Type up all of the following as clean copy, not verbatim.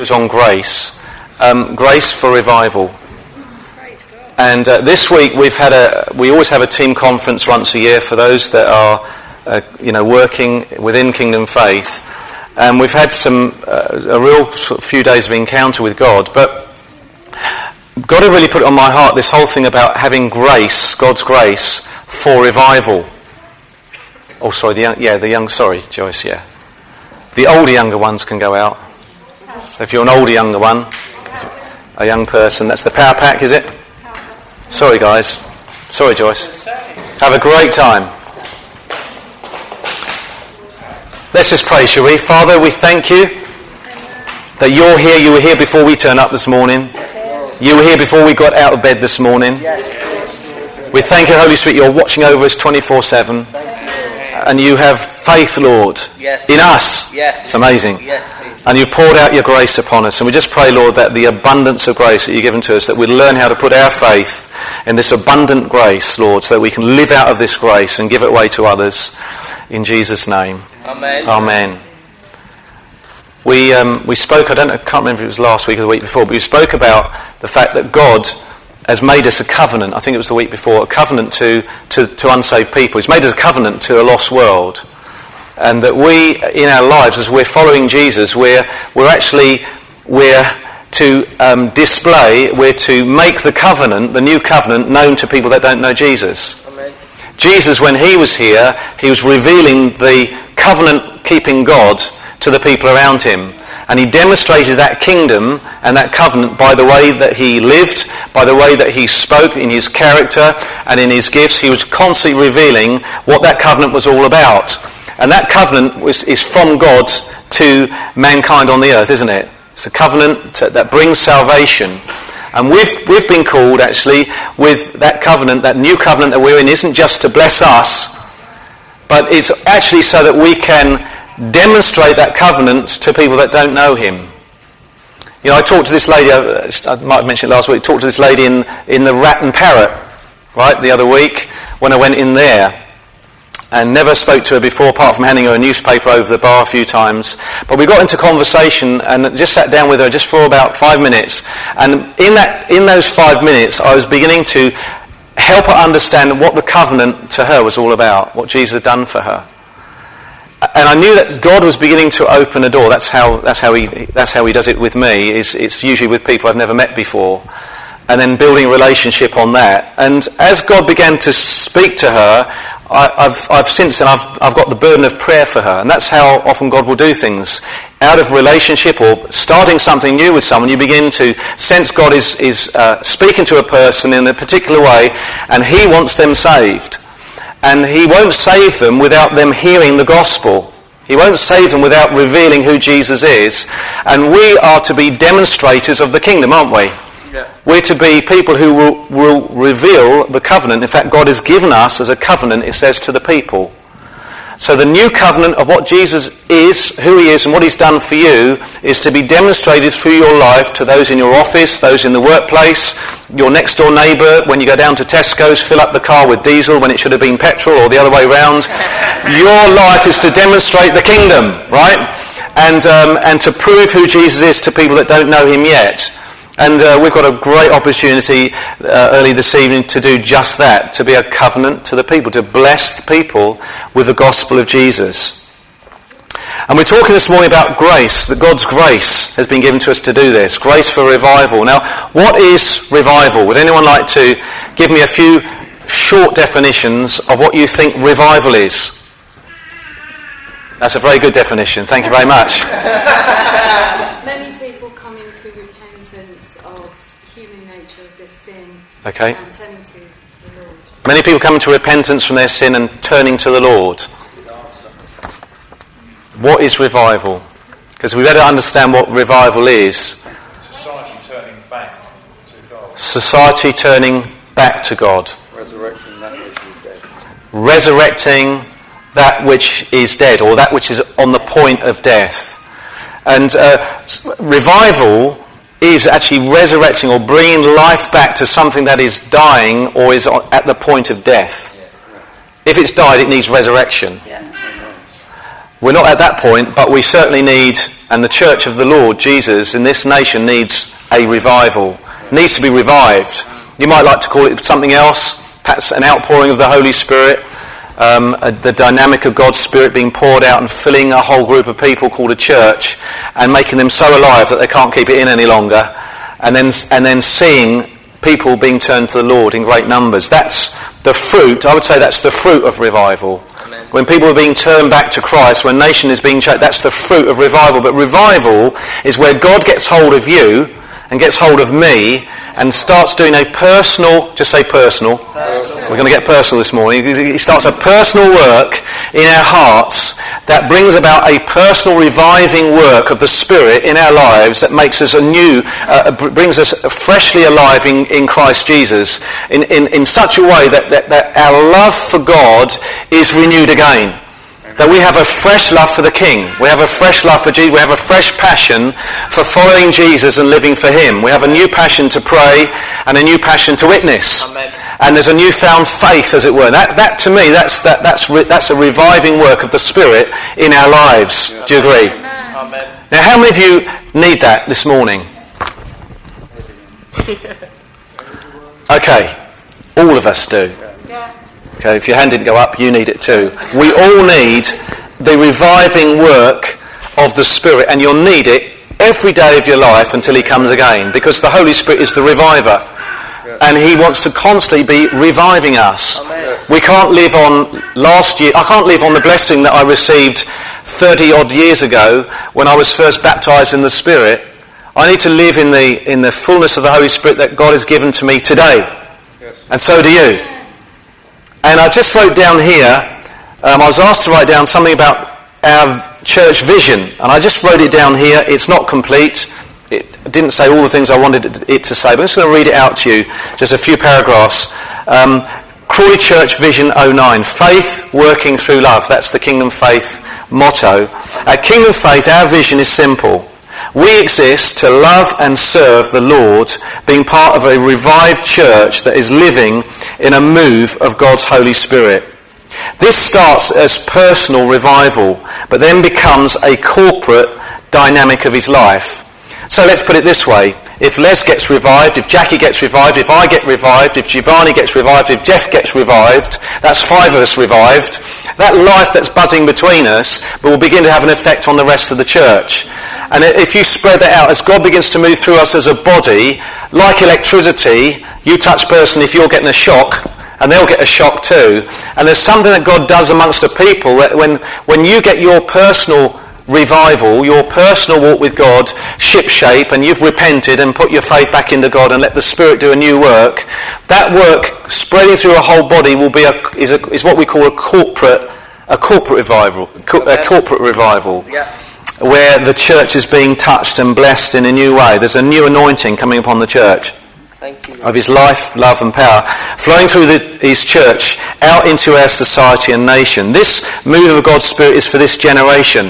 was on grace, grace for revival. And this week we always have a team conference once a year for those that are working within Kingdom Faith, and we've had a real sort of few days of encounter with God. But God had really put it on my heart, this whole thing about having grace, God's grace for revival. Oh, sorry, sorry, Joyce, yeah. The older younger ones can go out. So if you're an older younger one, a young person, that's the power pack, is it? Sorry, guys. Sorry, Joyce. Have a great time. Let's just pray, shall we? Father, we thank you that you're here. You were here before we turned up this morning. You were here before we got out of bed this morning. We thank you, Holy Spirit, you're watching over us 24/7. And you have faith, Lord, in us. It's amazing. And you've poured out your grace upon us. And we just pray, Lord, that the abundance of grace that you've given to us, that we'd learn how to put our faith in this abundant grace, Lord, so that we can live out of this grace and give it away to others. In Jesus' name. Amen. Amen. We spoke, I can't remember if it was last week or the week before, but we spoke about the fact that God has made us a covenant. I think it was the week before, a covenant to unsaved people. He's made us a covenant to a lost world. And that we, in our lives, as we're following Jesus, we're to make the covenant, the new covenant, known to people that don't know Jesus. Amen. Jesus, when he was here, he was revealing the covenant-keeping God to the people around him. And he demonstrated that kingdom and that covenant by the way that he lived, by the way that he spoke, in his character and in his gifts. He was constantly revealing what that covenant was all about. And that covenant is from God to mankind on the earth, isn't it? It's a covenant that brings salvation. And we've been called, actually, with that covenant, that new covenant that we're in, isn't just to bless us, but it's actually so that we can demonstrate that covenant to people that don't know him. You know, I talked to this lady, I might have mentioned it last week, talked to this lady in the Rat and Parrot, right, the other week, when I went in there. And never spoke to her before, apart from handing her a newspaper over the bar a few times. But we got into conversation and just sat down with her just for about 5 minutes. And in those 5 minutes, I was beginning to help her understand what the covenant to her was all about, what Jesus had done for her. And I knew that God was beginning to open a door. That's how he does it with me. It's usually with people I've never met before, and then building a relationship on that. And as God began to speak to her, I've since then I've got the burden of prayer for her, and that's how often God will do things. Out of relationship or starting something new with someone, you begin to sense God is speaking to a person in a particular way, and he wants them saved. And he won't save them without them hearing the gospel. He won't save them without revealing who Jesus is. And we are to be demonstrators of the kingdom, aren't we? Yeah. We're to be people who will reveal the covenant. In fact, God has given us as a covenant, it says, to the people. So the new covenant of what Jesus is, who he is, and what he's done for you is to be demonstrated through your life to those in your office, those in the workplace, your next door neighbour. When you go down to Tesco's, fill up the car with diesel when it should have been petrol, or the other way round. Your life is to demonstrate the kingdom, right? And to prove who Jesus is to people that don't know him yet. And we've got a great opportunity early this evening to do just that, to be a covenant to the people, to bless the people with the gospel of Jesus. And we're talking this morning about grace, that God's grace has been given to us to do this, grace for revival. Now, what is revival? Would anyone like to give me a few short definitions of what you think revival is? That's a very good definition. Thank you very much. Many people come into repentance of human nature, of their sin, okay, and turning to the Lord. Many people come to repentance from their sin and turning to the Lord. What is revival? Because we better understand what revival is. Society turning back to God. Society turning back to God. Resurrecting that which is dead. Resurrecting that which is dead, or that which is on the point of death. And revival is actually resurrecting or bringing life back to something that is dying or is at the point of death. If it's died, it needs resurrection. We're not at that point, but we certainly need and the church of the Lord Jesus in this nation needs a revival. Needs to be revived. You might like to call it something else, perhaps an outpouring of the Holy Spirit, the dynamic of God's Spirit being poured out and filling a whole group of people called a church and making them so alive that they can't keep it in any longer, and then seeing people being turned to the Lord in great numbers. That's the fruit, I would say that's the fruit of revival. Amen. When people are being turned back to Christ, when nation is being changed, that's the fruit of revival. But revival is where God gets hold of you and gets hold of me and starts doing a personal, just say personal. We're going to get personal this morning. He starts a personal work in our hearts that brings about a personal reviving work of the Spirit in our lives that makes us brings us freshly alive in Christ Jesus in such a way that our love for God is renewed again. That we have a fresh love for the King. We have a fresh love for Jesus. We have a fresh passion for following Jesus and living for Him. We have a new passion to pray and a new passion to witness. Amen. And there's a newfound faith, as it were. That to me, that's a reviving work of the Spirit in our lives. Do you agree? Amen. Now, how many of you need that this morning? Okay, all of us do. Okay, if your hand didn't go up, you need it too. We all need the reviving work of the Spirit, and you'll need it every day of your life until He comes again, because the Holy Spirit is the reviver, and He wants to constantly be reviving us. Amen. We can't live on I can't live on the blessing that I received 30 odd years ago when I was first baptised in the Spirit. I need to live in the fullness of the Holy Spirit that God has given to me today, and so do you. And I just wrote down here, I was asked to write down something about our church vision. And I just wrote it down here. It's not complete. It didn't say all the things I wanted it to say. But I'm just going to read it out to you, just a few paragraphs. Crawley Church Vision 09. Faith working through love. That's the Kingdom Faith motto. At Kingdom Faith, our vision is simple. We exist to love and serve the Lord, being part of a revived church that is living in a move of God's Holy Spirit. This starts as personal revival, but then becomes a corporate dynamic of his life. So let's put it this way. If Les gets revived, if Jackie gets revived, if I get revived, if Giovanni gets revived, if Jeff gets revived, that's 5 of us revived. That life that's buzzing between us will begin to have an effect on the rest of the church. And if you spread that out, as God begins to move through us as a body, like electricity, you touch a person if you're getting a shock, and they'll get a shock too. And there's something that God does amongst the people that when you get your personal revival, your personal walk with God ship-shape, and you've repented and put your faith back into God and let the Spirit do a new work, that work spreading through a whole body will be is what we call a corporate revival. A corporate revival. Yeah. Where the church is being touched and blessed in a new way. There's a new anointing coming upon the church. Thank you. Of His life, love and power flowing through His church out into our society and nation. This move of God's Spirit is for this generation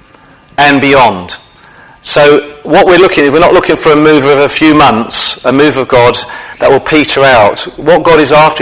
and beyond. So what we're not looking for a move of a few months, a move of God that will peter out. What God is after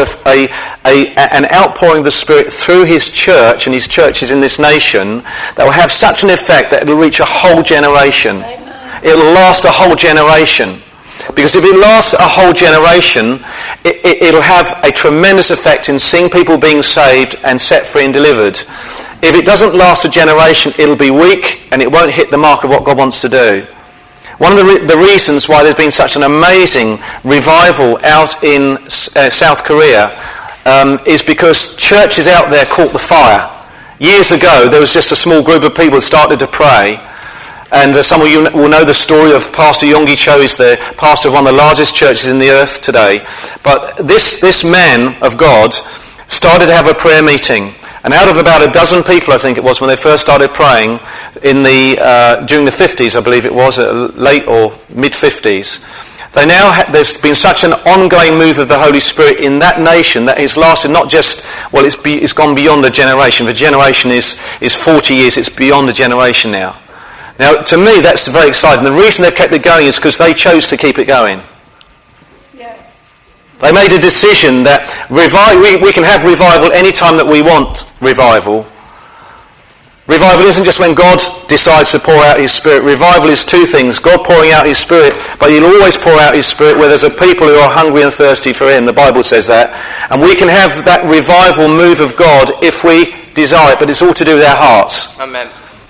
an outpouring of the Spirit through His church and His churches in this nation that will have such an effect that it will reach a whole generation. It will last a whole generation. Because if it lasts a whole generation, it'll have a tremendous effect in seeing people being saved and set free and delivered. If it doesn't last a generation, it'll be weak and it won't hit the mark of what God wants to do. One of the reasons why there's been such an amazing revival out in South Korea is because churches out there caught the fire. Years ago, there was just a small group of people who started to pray. And some of you will know the story of Pastor Yonggi Cho. He's the pastor of one of the largest churches in the earth today. But this man of God started to have a prayer meeting. And out of about a dozen people, I think it was, when they first started praying, during the 50s, I believe it was, late or mid-50s, there's been such an ongoing move of the Holy Spirit in that nation that has lasted not just, it's gone beyond a generation. The generation is 40 years, it's beyond a generation now. Now, to me, that's very exciting. The reason they've kept it going is because they chose to keep it going. Yes. They made a decision that we can have revival any time that we want revival. Revival isn't just when God decides to pour out his Spirit. Revival is two things. God pouring out his Spirit, but he'll always pour out his Spirit where there's a people who are hungry and thirsty for him. The Bible says that. And we can have that revival move of God if we desire it, but it's all to do with our hearts. Amen.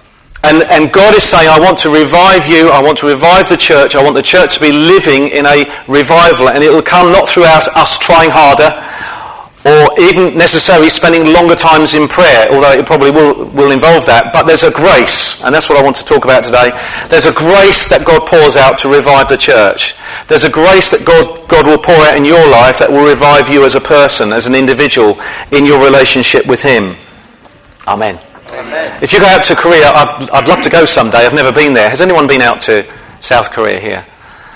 And God is saying, I want to revive you, I want to revive the church, I want the church to be living in a revival, and it will come not through us trying harder, or even necessarily spending longer times in prayer, although it probably will involve that. But there's a grace, and that's what I want to talk about today. There's a grace that God pours out to revive the church. There's a grace that God will pour out in your life that will revive you as a person, as an individual, in your relationship with him. Amen. Amen. If you go out to Korea, I'd love to go someday. I've never been there. Has anyone been out to South Korea here?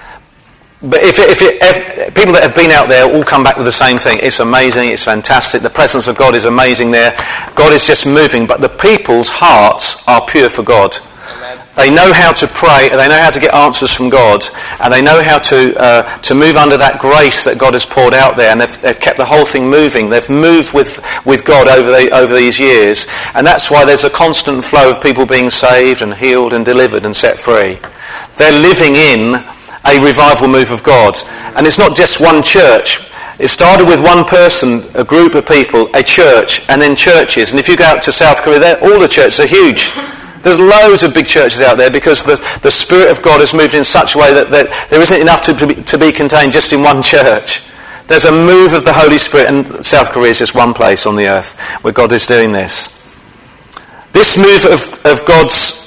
But if people that have been out there all come back with the same thing. It's amazing, it's fantastic, the presence of God is amazing there. God is just moving, but the people's hearts are pure for God. Amen. They know how to pray, and they know how to get answers from God, and they know how to move under that grace that God has poured out there, and they've kept the whole thing moving. They've moved with God over these years, and that's why there's a constant flow of people being saved and healed and delivered and set free. They're living in a revival move of God. And it's not just one church. It started with one person, a group of people, a church, and then churches. And if you go out to South Korea, all the churches are huge. There's loads of big churches out there because the Spirit of God has moved in such a way that there isn't enough to be contained just in one church. There's a move of the Holy Spirit, and South Korea is just one place on the earth where God is doing this. This move of God's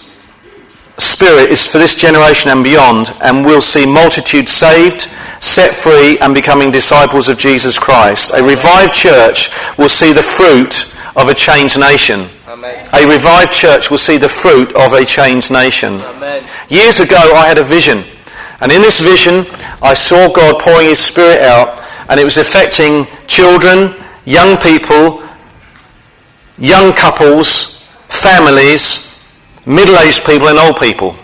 Spirit is for this generation and beyond, and we'll see multitudes saved, set free, and becoming disciples of Jesus Christ. A revived church will see the fruit of a changed nation. Amen. A revived church will see the fruit of a changed nation. Amen. Years ago I had a vision, and in this vision I saw God pouring his Spirit out, and it was affecting children, young people, young couples, families, middle-aged people and old people.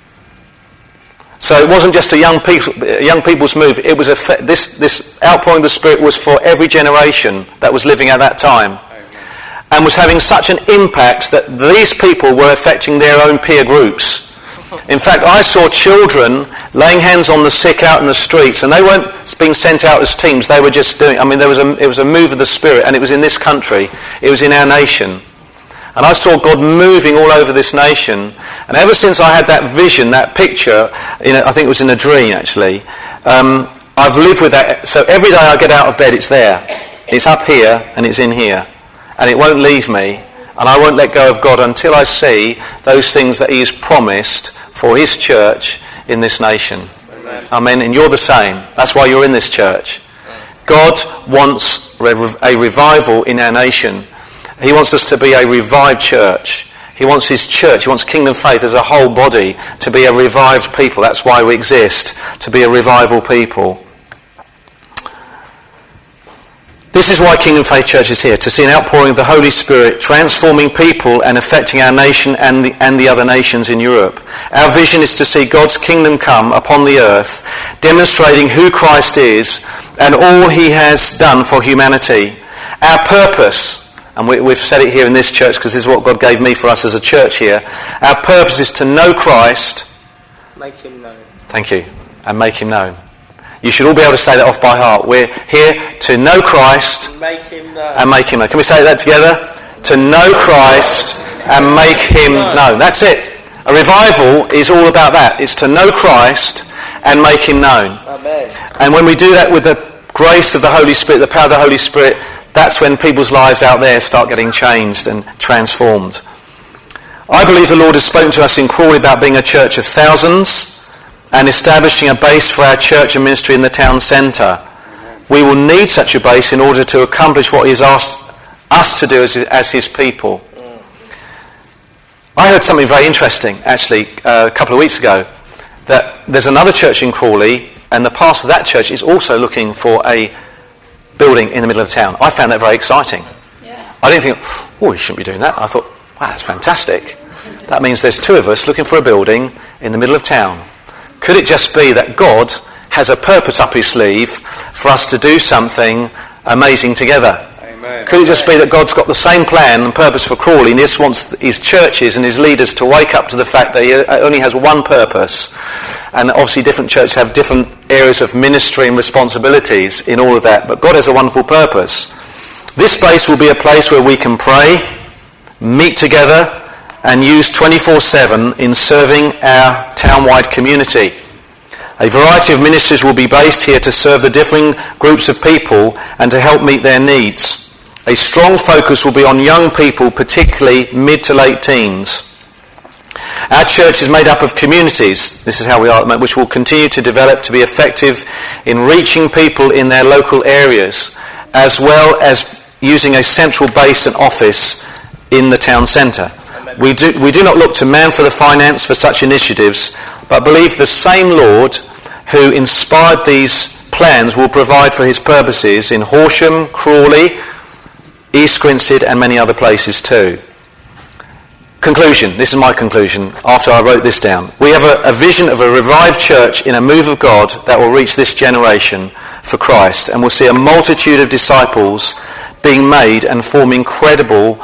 So it wasn't just a young people's move. It was this outpouring of the Spirit was for every generation that was living at that time, and was having such an impact that these people were affecting their own peer groups. In fact, I saw children laying hands on the sick out in the streets, and they weren't being sent out as teams. They were just doing. I mean, it was a move of the Spirit, and it was in this country. It was in our nation. And I saw God moving all over this nation. And ever since I had that vision, that picture, I think it was in a dream actually, I've lived with that. So every day I get out of bed, it's there. It's up here and it's in here. And it won't leave me. And I won't let go of God until I see those things that he has promised for his church in this nation. Amen. Amen. And you're the same. That's why you're in this church. God wants a revival in our nation. He wants us to be a revived church. He wants his church, he wants Kingdom Faith as a whole body to be a revived people. That's why we exist, to be a revival people. This is why Kingdom Faith Church is here, to see an outpouring of the Holy Spirit transforming people and affecting our nation and the other nations in Europe. Our vision is to see God's kingdom come upon the earth, demonstrating who Christ is and all he has done for humanity. Our purpose, and we've said it here in this church because this is what God gave me for us as a church here. Our purpose is to know Christ. Make him known. Thank you. And make him known. You should all be able to say that off by heart. We're here to know Christ. Make him known. And make him known. Can we say that together? To know Christ and make him known. That's it. A revival is all about that. It's to know Christ and make him known. Amen. And when we do that with the grace of the Holy Spirit, the power of the Holy Spirit, that's when people's lives out there start getting changed and transformed. I believe the Lord has spoken to us in Crawley about being a church of thousands and establishing a base for our church and ministry in the town centre. We will need such a base in order to accomplish what he has asked us to do as his people. I heard something very interesting, actually, a couple of weeks ago, that there's another church in Crawley, and the pastor of that church is also looking for a building in the middle of town. I found that very exciting. Yeah. I didn't think, you shouldn't be doing that. I thought, wow, that's fantastic. That means there's two of us looking for a building in the middle of town. Could it just be that God has a purpose up his sleeve for us to do something amazing together? Amen. Amen. Could it just be that God's got the same plan and purpose for Crawley, and he just wants his churches and his leaders to wake up to the fact that he only has one purpose? And obviously different churches have different areas of ministry and responsibilities in all of that, but God has a wonderful purpose. This space will be a place where we can pray, meet together, and use 24/7 in serving our town-wide community. A variety of ministries will be based here to serve the differing groups of people and to help meet their needs. A strong focus will be on young people, particularly mid to late teens. Our church is made up of communities, this is how we are, which will continue to develop to be effective in reaching people in their local areas, as well as using a central base and office in the town centre. We do not look to man for the finance for such initiatives, but believe the same Lord who inspired these plans will provide for his purposes in Horsham, Crawley, East Grinstead and many other places too. Conclusion. This is my conclusion after I wrote this down. We have a vision of a revived church in a move of God that will reach this generation for Christ, and we'll see a multitude of disciples being made and form incredible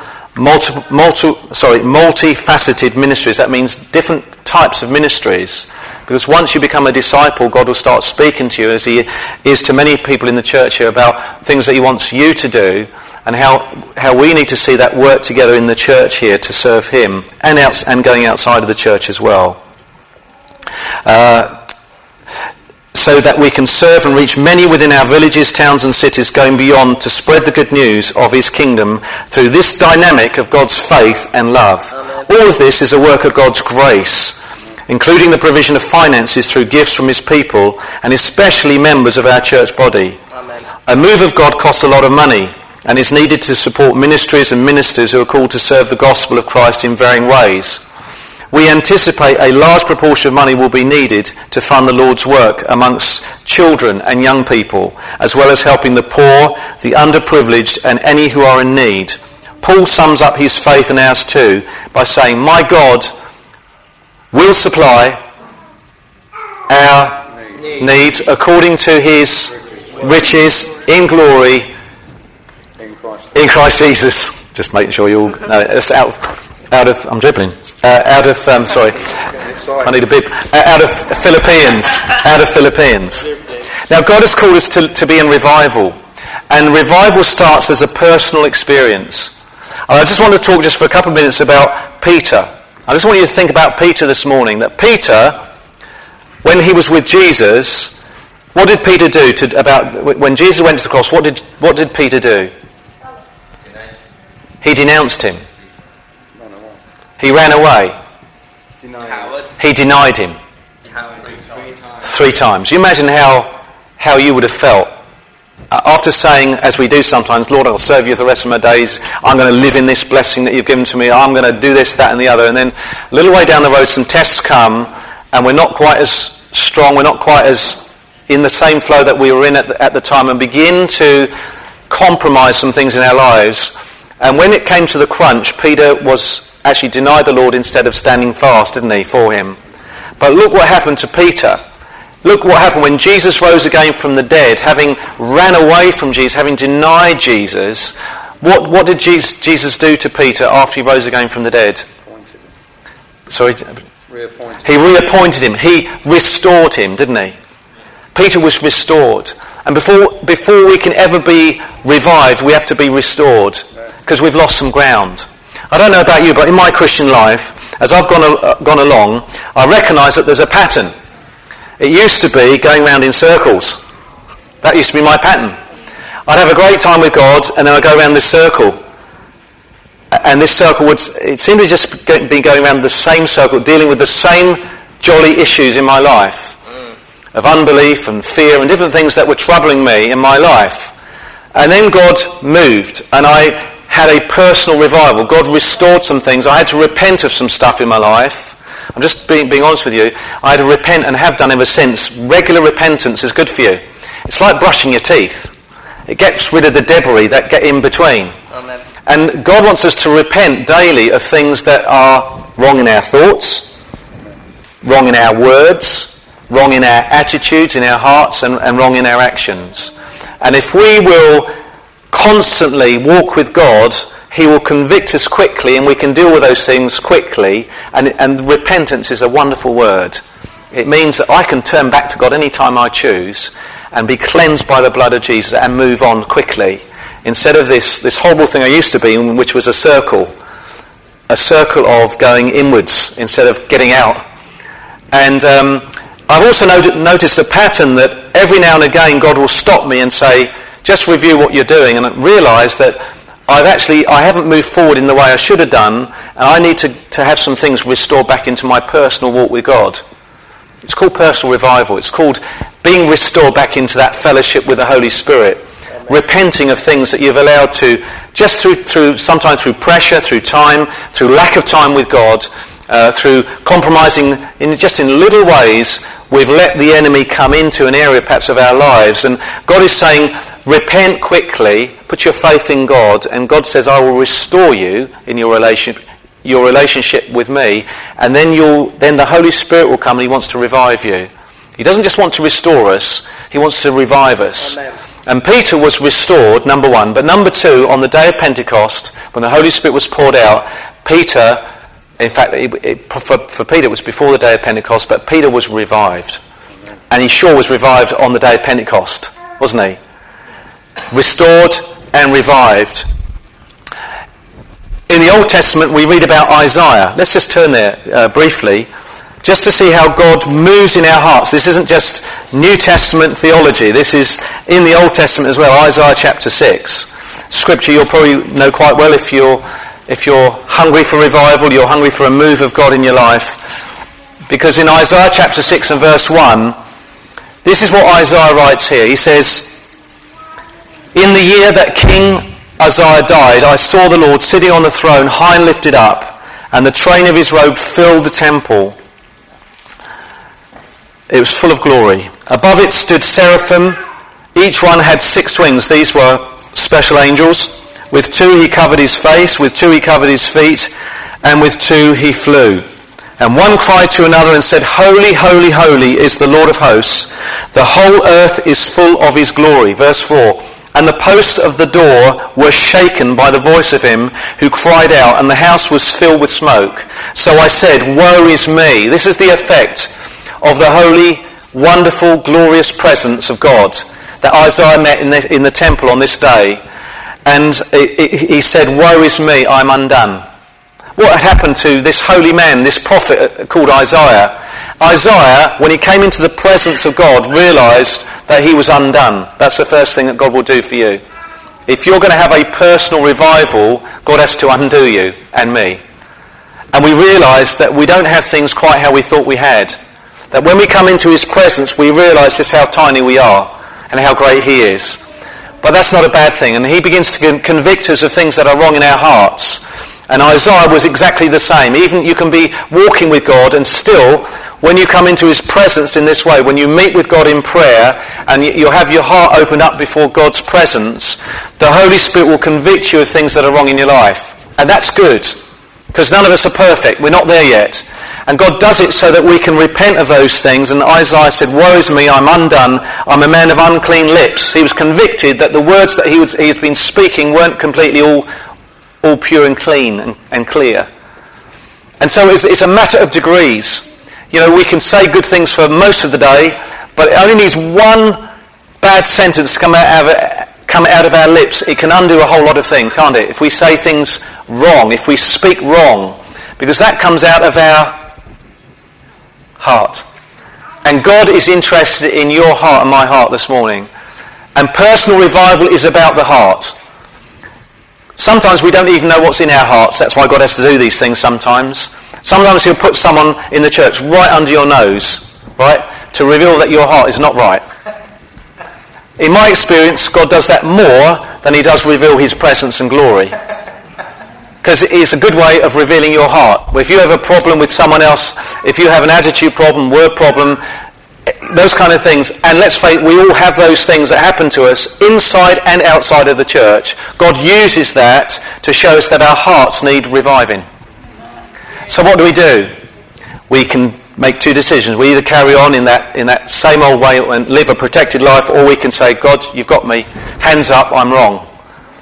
multifaceted ministries. That means different types of ministries. Because once you become a disciple, God will start speaking to you, as he is to many people in the church here, about things that he wants you to do, and how we need to see that work together in the church here to serve him, and going outside of the church as well. So that we can serve and reach many within our villages, towns and cities, going beyond to spread the good news of his kingdom through this dynamic of God's faith and love. Amen. All of this is a work of God's grace, including the provision of finances through gifts from his people, and especially members of our church body. Amen. A move of God costs a lot of money, and is needed to support ministries and ministers who are called to serve the gospel of Christ in varying ways. We anticipate a large proportion of money will be needed to fund the Lord's work amongst children and young people, as well as helping the poor, the underprivileged, and any who are in need. Paul sums up his faith and ours too by saying, "My God will supply our needs according to his riches in glory in Christ Jesus." Just making sure you all know it. It's out of I'm dribbling. Sorry, I need a bib. Out of Philippians. Now, God has called us to be in revival, and revival starts as a personal experience. And I just want to talk just for a couple of minutes about Peter. I just want you to think about Peter this morning. That Peter, when he was with Jesus, what did Peter do when Jesus went to the cross? What did Peter do? He denounced him. He ran away. He denied him. Three times. You imagine how you would have felt after saying, as we do sometimes, "Lord, I'll serve you the rest of my days. I'm going to live in this blessing that you've given to me. I'm going to do this, that and the other." And then a little way down the road some tests come, and we're not quite as strong, we're not quite as in the same flow that we were in at the time, and begin to compromise some things in our lives. And when it came to the crunch, Peter was actually denied the Lord instead of standing fast, didn't he, for him? But look what happened to Peter. Look what happened when Jesus rose again from the dead, having ran away from Jesus, having denied Jesus. What did Jesus do to Peter after he rose again from the dead? He reappointed him. He restored him, didn't he? Peter was restored. And before we can ever be revived, we have to be restored, because we've lost some ground. I don't know about you, but in my Christian life, as I've gone along, I recognise that there's a pattern. It used to be going round in circles. That used to be my pattern. I'd have a great time with God, and then I'd go around this circle. And this circle it seemed to just be going around the same circle, dealing with the same jolly issues in my life, of unbelief and fear and different things that were troubling me in my life. And then God moved, and I had a personal revival. God restored some things. I had to repent of some stuff in my life. I'm just being honest with you. I had to repent, and have done ever since. Regular repentance is good for you. It's like brushing your teeth. It gets rid of the debris that get in between. Amen. And God wants us to repent daily of things that are wrong in our thoughts, wrong in our words, wrong in our attitudes, in our hearts, and wrong in our actions. And if we will constantly walk with God, he will convict us quickly and we can deal with those things quickly. And repentance is a wonderful word. It means that I can turn back to God any time I choose and be cleansed by the blood of Jesus and move on quickly. Instead of this horrible thing I used to be in, which was a circle of going inwards instead of getting out. And I've also noticed a pattern that every now and again God will stop me and say, just review what you're doing, and realise that I haven't moved forward in the way I should have done, and I need to have some things restored back into my personal walk with God. It's called personal revival. It's called being restored back into that fellowship with the Holy Spirit. Amen. Repenting of things that you've allowed to, just through sometimes through pressure, through time, through lack of time with God, through compromising in little ways, we've let the enemy come into an area perhaps of our lives. And God is saying, repent quickly, put your faith in God, and God says, I will restore you in your relationship with me, and then the Holy Spirit will come and he wants to revive you. He doesn't just want to restore us, he wants to revive us. Amen. And Peter was restored, number one, but number two, on the day of Pentecost, when the Holy Spirit was poured out, Peter, in fact, for Peter it was before the day of Pentecost, but Peter was revived. Amen. And he sure was revived on the day of Pentecost, wasn't he? Restored and revived. In the Old Testament we read about Isaiah. Let's just turn there briefly, just to see how God moves in our hearts. This isn't just New Testament theology. This is in the Old Testament as well, Isaiah chapter 6. Scripture you'll probably know quite well if you're hungry for revival, you're hungry for a move of God in your life. Because in Isaiah chapter 6 and verse 1, this is what Isaiah writes here. He says, in the year that King Uzziah died, I saw the Lord sitting on the throne, high and lifted up, and the train of his robe filled the temple. It was full of glory. Above it stood seraphim. Each one had 6 wings. These were special angels. With 2 he covered his face, with 2 he covered his feet, and with 2 he flew. And one cried to another and said, Holy, holy, holy is the Lord of hosts. The whole earth is full of his glory. Verse 4. And the posts of the door were shaken by the voice of him who cried out, and the house was filled with smoke. So I said, Woe is me. This is the effect of the holy, wonderful, glorious presence of God that Isaiah met in the temple on this day. And he said, Woe is me, I'm undone. What had happened to this holy man, this prophet called Isaiah? Isaiah, when he came into the presence of God, realised that he was undone. That's the first thing that God will do for you. If you're going to have a personal revival, God has to undo you and me. And we realise that we don't have things quite how we thought we had. That when we come into his presence, we realise just how tiny we are and how great he is. But that's not a bad thing. And he begins to convict us of things that are wrong in our hearts. And Isaiah was exactly the same. Even you can be walking with God and still, when you come into his presence in this way, when you meet with God in prayer and you have your heart opened up before God's presence, the Holy Spirit will convict you of things that are wrong in your life. And that's good, because none of us are perfect. We're not there yet. And God does it so that we can repent of those things. And Isaiah said, Woe is me, I'm undone. I'm a man of unclean lips. He was convicted that the words that he had been speaking weren't completely all pure and clean and clear. And so it's a matter of degrees. You know, we can say good things for most of the day, but it only needs one bad sentence to come out of our lips. It can undo a whole lot of things, can't it? If we say things wrong, if we speak wrong, because that comes out of our heart. And God is interested in your heart and my heart this morning. And personal revival is about the heart. Sometimes we don't even know what's in our hearts. That's why God has to do these things sometimes. Sometimes he'll put someone in the church right under your nose, right, to reveal that your heart is not right. In my experience, God does that more than he does reveal his presence and glory. Because it's a good way of revealing your heart. If you have a problem with someone else, if you have an attitude problem, word problem, those kind of things, and let's face it, we all have those things that happen to us inside and outside of the church. God uses that to show us that our hearts need reviving. So what do? We can make 2 decisions. We either carry on in that same old way and live a protected life, or we can say, God, you've got me. Hands up, I'm wrong.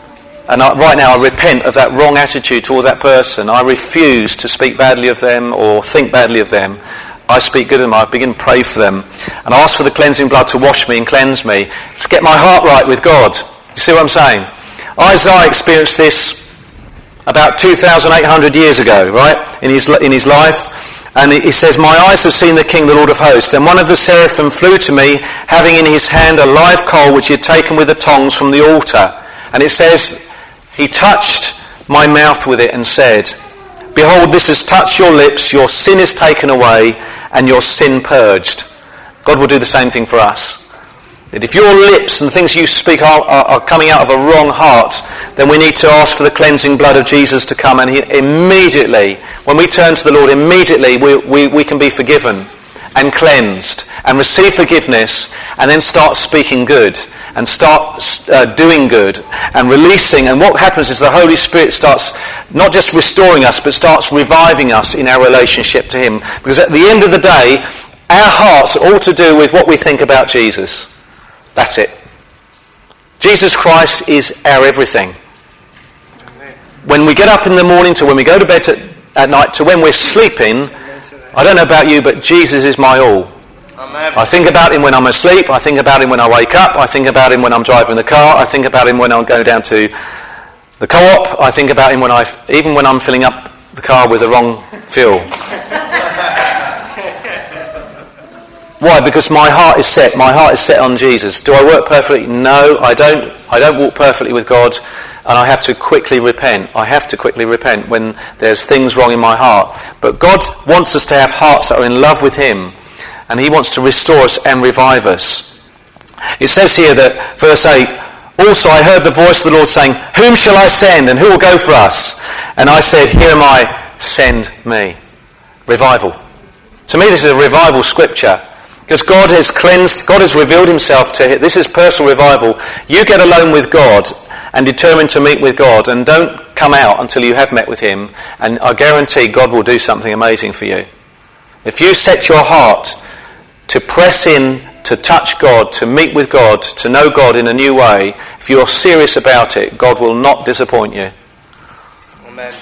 And right now I repent of that wrong attitude towards that person. I refuse to speak badly of them or think badly of them. I speak good of them. I begin to pray for them. And I ask for the cleansing blood to wash me and cleanse me. To get my heart right with God. You see what I'm saying? Isaiah experienced this about 2,800 years ago, right? In his life. And he says, my eyes have seen the King, the Lord of hosts. Then one of the seraphim flew to me, having in his hand a live coal which he had taken with the tongs from the altar. And it says, he touched my mouth with it and said, behold, this has touched your lips, your sin is taken away, and your sin purged. God will do the same thing for us. That if your lips and the things you speak are coming out of a wrong heart, then we need to ask for the cleansing blood of Jesus to come, and immediately, when we turn to the Lord, immediately we can be forgiven and cleansed and receive forgiveness, and then start speaking good and start doing good and releasing. And what happens is the Holy Spirit starts not just restoring us, but starts reviving us in our relationship to him. Because at the end of the day, our hearts are all to do with what we think about Jesus. That's it. Jesus Christ is our everything. When we get up in the morning to when we go to bed at night to when we're sleeping, I don't know about you, but Jesus is my all. Amen. I think about him when I'm asleep. I think about him when I wake up. I think about him when I'm driving the car. I think about him when I go down to the co-op. I think about him even when I'm filling up the car with the wrong fuel. Why? Because my heart is set. My heart is set on Jesus. Do I work perfectly? No, I don't. I don't walk perfectly with God, and I have to quickly repent. I have to quickly repent when there's things wrong in my heart. But God wants us to have hearts that are in love with him, and he wants to restore us and revive us. It says here that, verse 8, also I heard the voice of the Lord saying, whom shall I send, and who will go for us? And I said, here am I, send me. Revival. To me this is a revival scripture. Because God has cleansed, God has revealed himself to him. This is personal revival. You get alone with God and determine to meet with God, and don't come out until you have met with him, and I guarantee God will do something amazing for you. If you set your heart to press in, to touch God, to meet with God, to know God in a new way, if you're serious about it, God will not disappoint you. Amen.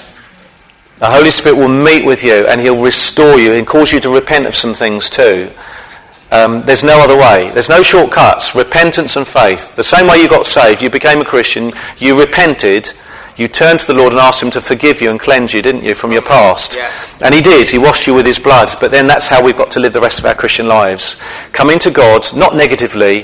The Holy Spirit will meet with you and he'll restore you and cause you to repent of some things too. There's no other way. There's no shortcuts. Repentance and faith. The same way you got saved, you became a Christian, you repented, you turned to the Lord and asked him to forgive you and cleanse you, didn't you, from your past? Yeah. And he did. He washed you with his blood. But then that's how we've got to live the rest of our Christian lives. Coming to God, not negatively,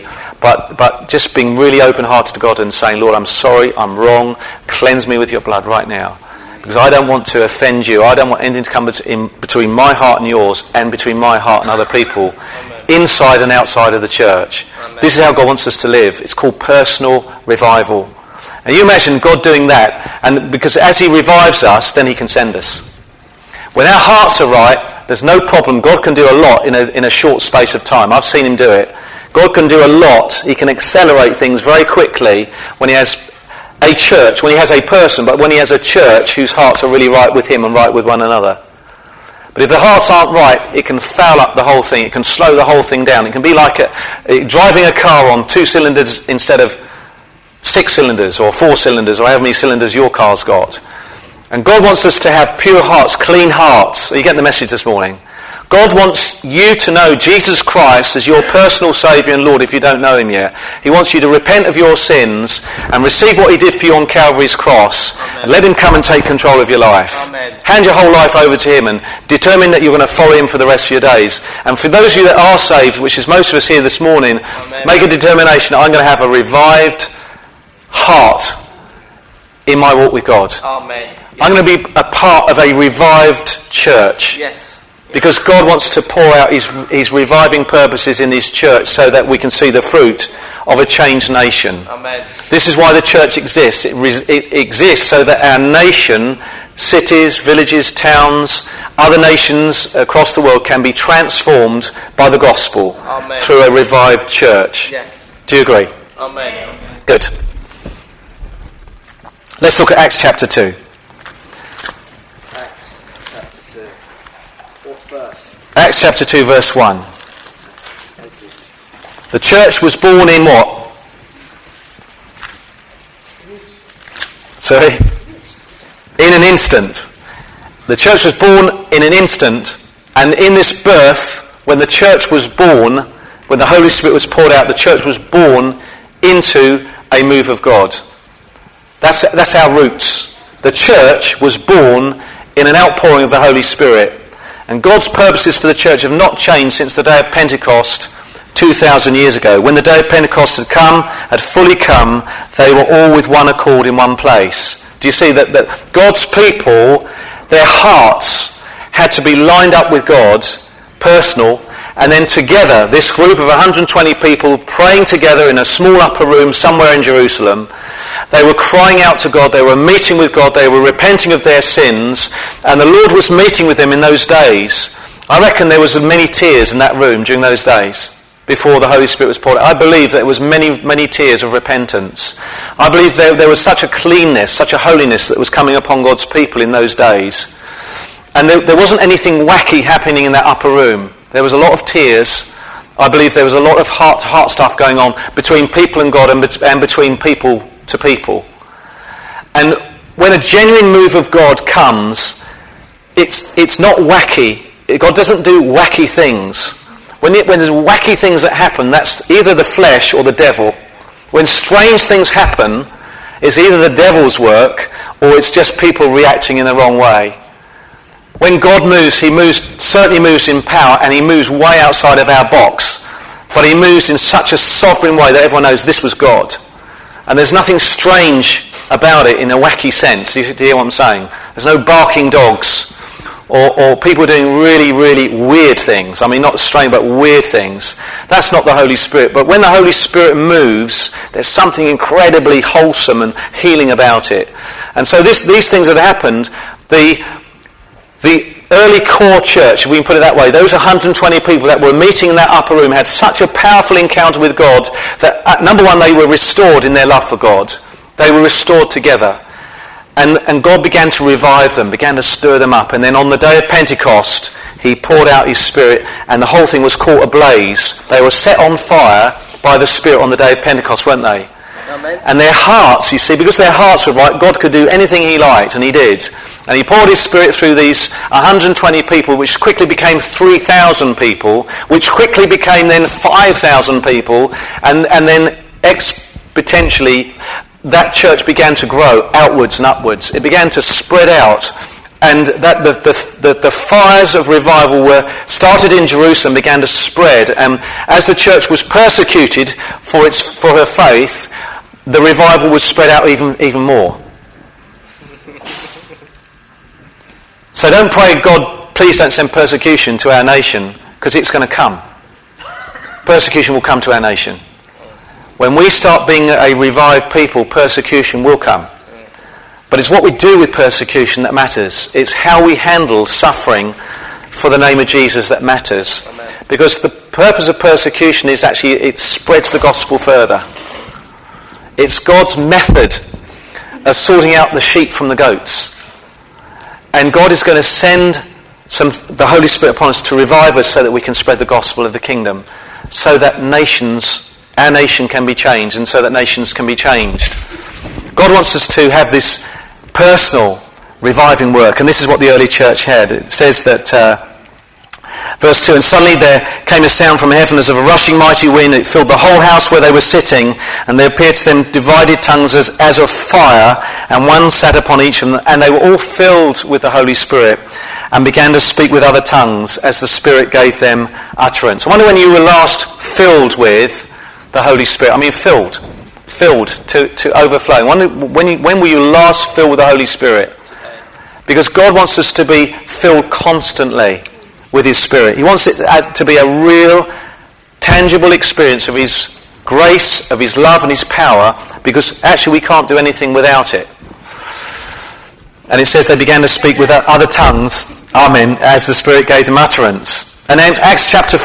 but just being really open-hearted to God and saying, Lord, I'm sorry, I'm wrong, cleanse me with your blood right now. Because I don't want to offend you. I don't want anything to come in between my heart and yours, and between my heart and other people. Amen. Inside and outside of the church. Amen. This is how God wants us to live. It's called personal revival. And you imagine God doing that, and because as he revives us, then he can send us. When our hearts are right, there's no problem. God can do a lot in a short space of time. I've seen him do it. God can do a lot. He can accelerate things very quickly when he has a church, when he has a person, but when he has a church whose hearts are really right with him and right with one another. But if the hearts aren't right, it can foul up the whole thing. It can slow the whole thing down. It can be like driving a car on 2 cylinders instead of 6 cylinders or 4 cylinders or however many cylinders your car's got. And God wants us to have pure hearts, clean hearts. Are you getting the message this morning? God wants you to know Jesus Christ as your personal Saviour and Lord if you don't know him yet. He wants you to repent of your sins and receive what he did for you on Calvary's cross. Amen. And let him come and take control of your life. Amen. Hand your whole life over to him and determine that you're going to follow him for the rest of your days. And for those of you that are saved, which is most of us here this morning, Amen. Make a determination that I'm going to have a revived heart in my walk with God. Amen. Yes. I'm going to be a part of a revived church. Yes. Because God wants to pour out his reviving purposes in his church so that we can see the fruit of a changed nation. Amen. This is why the church exists. It exists so that our nation, cities, villages, towns, other nations across the world can be transformed by the gospel. Amen. Through a revived church. Yes. Do you agree? Amen. Good. Let's look at Acts chapter 2. Acts chapter 2 verse 1. The church was born in what? Sorry? In an instant. The church was born in an instant, and in this birth, when the church was born, when the Holy Spirit was poured out, the church was born into a move of God. That's our roots. The church was born in an outpouring of the Holy Spirit. And God's purposes for the church have not changed since the day of Pentecost 2,000 years ago. When the day of Pentecost had fully come, they were all with one accord in one place. Do you see that God's people, their hearts had to be lined up with God, personal, and then together, this group of 120 people praying together in a small upper room somewhere in Jerusalem, they were crying out to God, they were meeting with God, they were repenting of their sins, and the Lord was meeting with them in those days. I reckon there was many tears in that room during those days before the Holy Spirit was poured out. I believe that it was many, many tears of repentance. I believe there was such a cleanness, such a holiness that was coming upon God's people in those days. And there wasn't anything wacky happening in that upper room. There was a lot of tears. I believe there was a lot of heart-to-heart stuff going on between people and God and between people to people. And when a genuine move of God comes, it's not wacky. God doesn't do wacky things. When there's wacky things that happen, that's either the flesh or the devil. When strange things happen, it's either the devil's work or it's just people reacting in the wrong way. When God moves, he certainly moves in power, and he moves way outside of our box. But he moves in such a sovereign way that everyone knows this was God. And there's nothing strange about it in a wacky sense. Do you hear what I'm saying? There's no barking dogs or people doing really, really weird things. I mean, not strange, but weird things. That's not the Holy Spirit. But when the Holy Spirit moves, there's something incredibly wholesome and healing about it. And so these things that happened, the early core church, if we can put it that way, those 120 people that were meeting in that upper room had such a powerful encounter with God that, number one, they were restored in their love for God. They were restored together. And God began to revive them, began to stir them up. And then on the day of Pentecost, he poured out his Spirit, and the whole thing was caught ablaze. They were set on fire by the Spirit on the day of Pentecost, weren't they? Amen. And their hearts, you see, because their hearts were right, God could do anything he liked, and he did. And he poured his Spirit through these 120 people, which quickly became 3,000 people, which quickly became then 5,000 people, and then exponentially that church began to grow outwards and upwards. It began to spread out, and that the fires of revival were started in Jerusalem, began to spread, and as the church was persecuted for her faith, the revival was spread out even more. So don't pray, God, please don't send persecution to our nation, because it's going to come. Persecution will come to our nation. When we start being a revived people, persecution will come. But it's what we do with persecution that matters. It's how we handle suffering for the name of Jesus that matters. Amen. Because the purpose of persecution is actually it spreads the gospel further. It's God's method of sorting out the sheep from the goats. And God is going to send the Holy Spirit upon us to revive us so that we can spread the gospel of the kingdom, so that our nation can be changed, and so that nations can be changed. God wants us to have this personal reviving work, and this is what the early church had. It says that, verse 2, and suddenly there came a sound from heaven as of a rushing mighty wind. It filled the whole house where they were sitting, and there appeared to them divided tongues as of fire, and one sat upon each of them, and they were all filled with the Holy Spirit, and began to speak with other tongues as the Spirit gave them utterance. I wonder when you were last filled with the Holy Spirit. I mean filled to overflowing. When were you last filled with the Holy Spirit? Because God wants us to be filled constantly with his Spirit. He wants it to be a real, tangible experience of his grace, of his love and his power, because actually we can't do anything without it. And it says they began to speak with other tongues, amen, as the Spirit gave them utterance. And then Acts chapter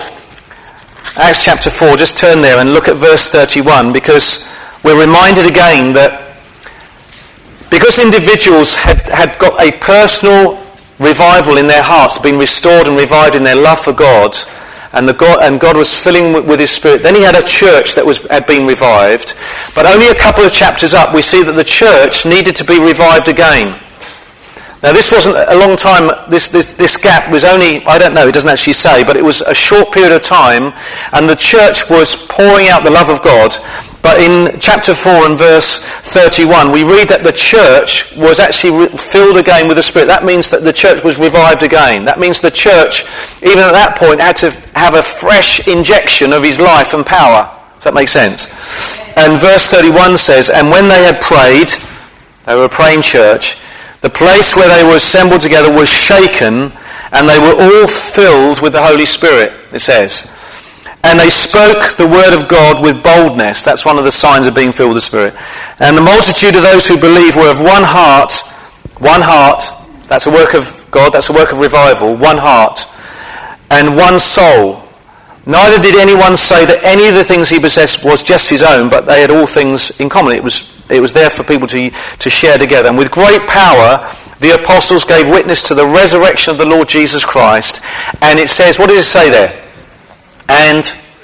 4, just turn there and look at verse 31, because we're reminded again that because individuals had got a personal revival in their hearts, been restored and revived in their love for God, and God was filling with his Spirit. Then he had a church that had been revived. But only a couple of chapters up, we see that the church needed to be revived again. Now this wasn't a long time, this gap was only, I don't know, it doesn't actually say, but it was a short period of time, and the church was pouring out the love of God. But in chapter 4 and verse 31, we read that the church was actually filled again with the Spirit. That means that the church was revived again. That means the church, even at that point, had to have a fresh injection of his life and power. Does that make sense? And verse 31 says, and when they had prayed, they were a praying church, the place where they were assembled together was shaken, and they were all filled with the Holy Spirit, it says. And they spoke the word of God with boldness. That's one of the signs of being filled with the Spirit. And the multitude of those who believed were of one heart, that's a work of God, that's a work of revival, one heart, and one soul. Neither did anyone say that any of the things he possessed was just his own, but they had all things in common. It was there for people to share together. And with great power, the apostles gave witness to the resurrection of the Lord Jesus Christ. And it says, what does it say there? And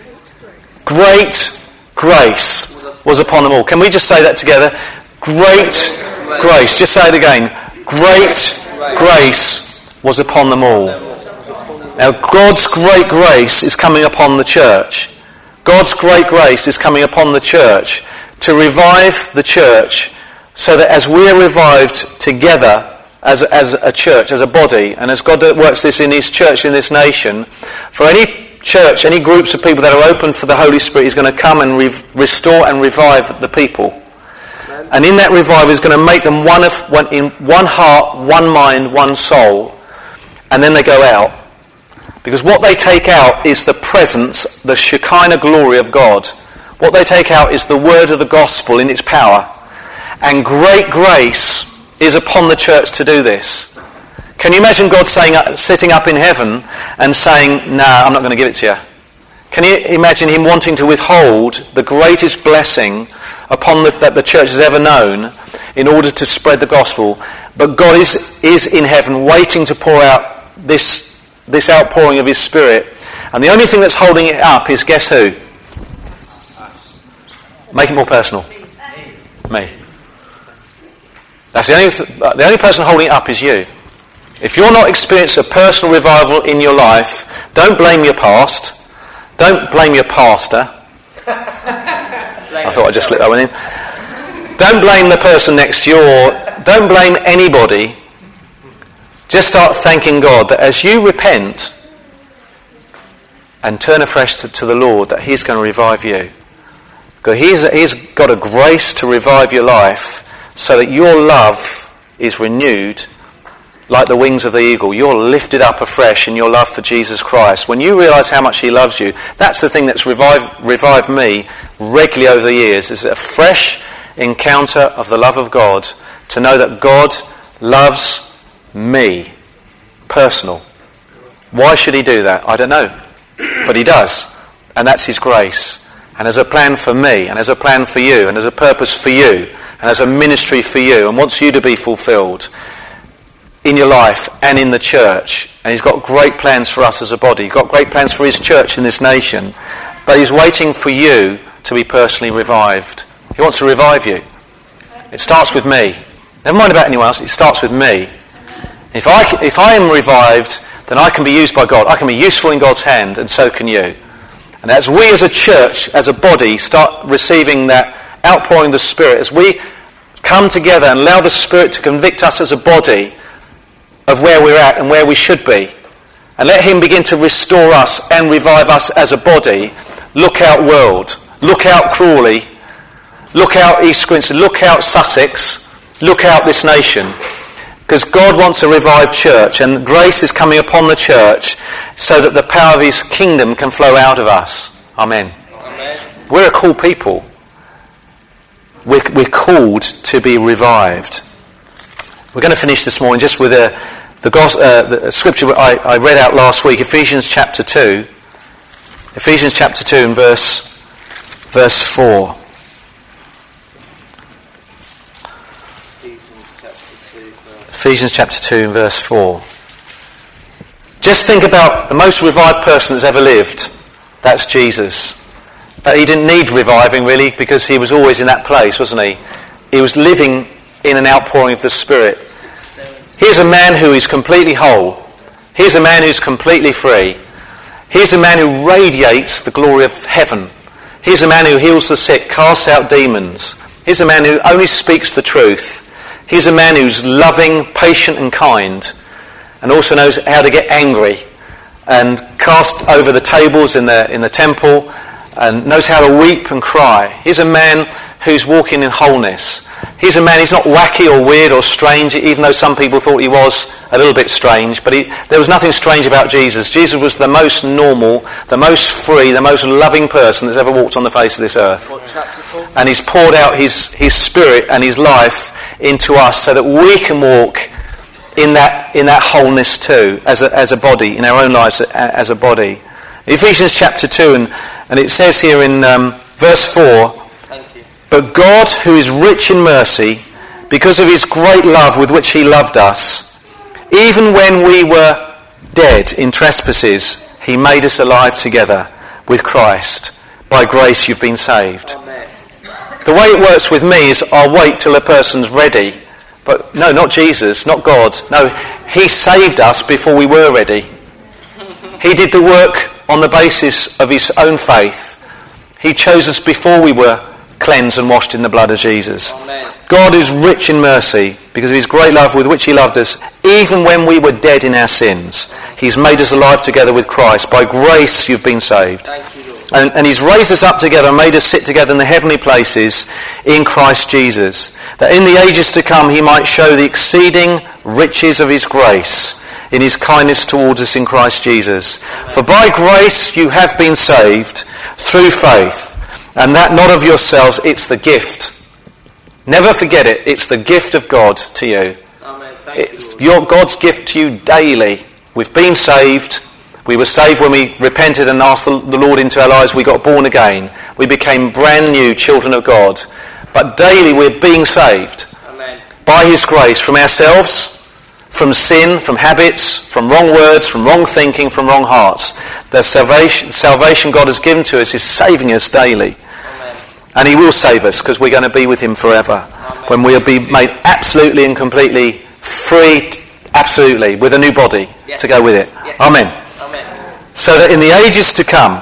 great grace was upon them all. Can we just say that together? Great grace. Just say it again. Great grace was upon them all. Now, God's great grace is coming upon the church. God's great grace is coming upon the church to revive the church, so that as we are revived together as a church, as a body, and as God works this in his church, in this nation, for any church, any groups of people that are open for the Holy Spirit, he's going to come and restore and revive the people. And in that revival, he's going to make them in one heart, one mind, one soul, and then they go out. Because what they take out is the presence, the Shekinah glory of God. What they take out is the word of the gospel in its power. And great grace is upon the church to do this. Can you imagine God sitting up in heaven and saying, nah, I'm not going to give it to you? Can you imagine him wanting to withhold the greatest blessing that the church has ever known in order to spread the gospel? But God is in heaven waiting to pour out this outpouring of his Spirit. And the only thing that's holding it up is, guess who? Make it more personal. Me. That's the only person holding it up is you. If you're not experiencing a personal revival in your life, don't blame your past. Don't blame your pastor. I thought I'd just slip that one in. Don't blame the person next to you, or don't blame anybody. Just start thanking God that as you repent and turn afresh to the Lord, that he's going to revive you. Because he's got a grace to revive your life so that your love is renewed like the wings of the eagle. You're lifted up afresh in your love for Jesus Christ. When you realise how much he loves you, that's the thing that's revived me regularly over the years, is a fresh encounter of the love of God, to know that God loves me. Personal. Why should he do that? I don't know. But he does. And that's his grace. And there's a plan for me, and there's a plan for you, and there's a purpose for you, and there's a ministry for you, and wants you to be fulfilled in your life and in the church. And he's got great plans for us as a body. He's got great plans for his church in this nation. But he's waiting for you to be personally revived. He wants to revive you. It starts with me. Never mind about anyone else, it starts with me. If I am revived, then I can be used by God. I can be useful in God's hand, and so can you. And as we as a church, as a body, start receiving that outpouring of the Spirit, as we come together and allow the Spirit to convict us as a body of where we're at and where we should be, and let him begin to restore us and revive us as a body, look out world, look out Crawley, look out East Grinstead, look out Sussex, look out this nation. Because God wants a revived church, and grace is coming upon the church so that the power of his kingdom can flow out of us. Amen. Amen. We're a cool people. We're called to be revived. We're going to finish this morning just with the scripture I read out last week, Ephesians chapter 2. Ephesians chapter 2 and verse 4. Ephesians chapter 2 and verse 4. Just think about the most revived person that's ever lived. That's Jesus. But he didn't need reviving really, because he was always in that place, wasn't he? He was living in an outpouring of the Spirit. Here's a man who is completely whole. Here's a man who's completely free. Here's a man who radiates the glory of heaven. Here's a man who heals the sick, casts out demons. Here's a man who only speaks the truth. Here's a man who's loving, patient and kind, and also knows how to get angry and cast over the tables in the temple, and knows how to weep and cry. Here's a man who's walking in wholeness. He's a man, he's not wacky or weird or strange, even though some people thought he was a little bit strange, but there was nothing strange about Jesus. Jesus was the most normal, the most free, the most loving person that's ever walked on the face of this earth. And he's poured out his Spirit and his life into us so that we can walk in that wholeness too, as a body, in our own lives as a body. Ephesians chapter 2, and it says here in verse 4, "But God, who is rich in mercy, because of his great love with which he loved us, even when we were dead in trespasses, he made us alive together with Christ. By grace you've been saved." Amen. The way it works with me is I'll wait till a person's ready. But no, not Jesus, not God. No, he saved us before we were ready. He did the work on the basis of his own faith. He chose us before we were cleansed and washed in the blood of Jesus. Amen. God is rich in mercy because of his great love with which he loved us, even when we were dead in our sins. He's made us alive together with Christ. By grace you've been saved. Thank you, Lord. And he's raised us up together and made us sit together in the heavenly places in Christ Jesus, that in the ages to come he might show the exceeding riches of his grace in his kindness towards us in Christ Jesus. For by grace you have been saved through faith, and that not of yourselves, it's the gift. Never forget it, it's the gift of God to you. Amen. It's God's gift to you daily. We've been saved. We were saved when we repented and asked the Lord into our lives. We got born again. We became brand new children of God. But daily we're being saved. Amen. By his grace, from ourselves, from sin, from habits, from wrong words, from wrong thinking, from wrong hearts. The salvation God has given to us is saving us daily. Amen. And he will save us because we're going to be with him forever. Amen. When we'll be made absolutely and completely free, absolutely, with a new body to go with it. Yes. Amen. Amen. So that in the ages to come,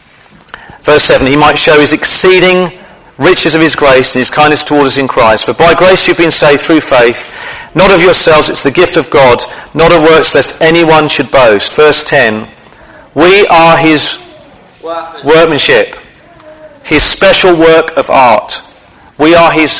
verse 7, he might show his exceeding riches of his grace and his kindness towards us in Christ. For by grace you've been saved through faith, not of yourselves, it's the gift of God, not of works, lest anyone should boast. Verse 10, we are his workmanship, his special work of art. We are his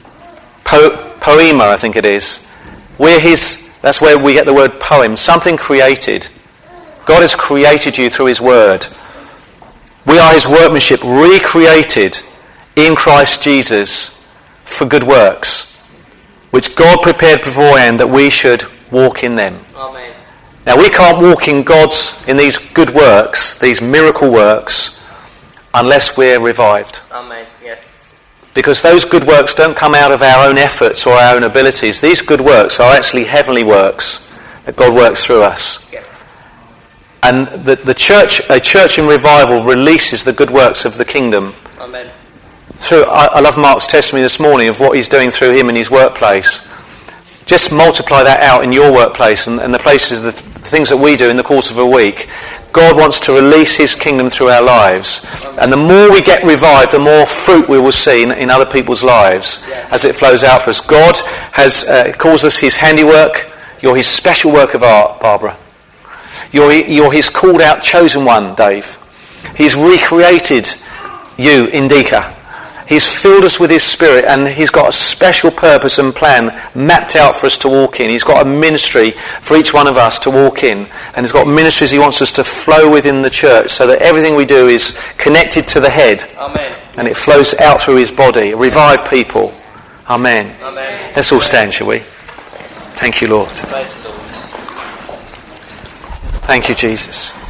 poema, I think it is. We're his, that's where we get the word poem, something created. God has created you through his word. We are his workmanship, recreated in Christ Jesus for good works, which God prepared beforehand that we should walk in them. Amen. Now we can't walk in these good works, these miracle works, unless we're revived. Amen. Yes. Because those good works don't come out of our own efforts or our own abilities. These good works are actually heavenly works that God works through us. Yes. And a church in revival releases the good works of the kingdom. Amen. I love Mark's testimony this morning of what he's doing through him in his workplace. Just multiply that out in your workplace and the places, the things that we do in the course of a week. God wants to release his kingdom through our lives. And the more we get revived, the more fruit we will see in other people's lives as it flows out for us. God has calls us his handiwork. You're his special work of art, Barbara. You're his called out, chosen one, Dave. He's recreated you, Indika. He's filled us with his Spirit, and he's got a special purpose and plan mapped out for us to walk in. He's got a ministry for each one of us to walk in, and he's got ministries he wants us to flow within the church so that everything we do is connected to the head. Amen. And it flows out through his body. Revive people. Amen. Amen. Let's all stand, shall we? Thank you, Lord. Praise the Lord. Thank you, Jesus.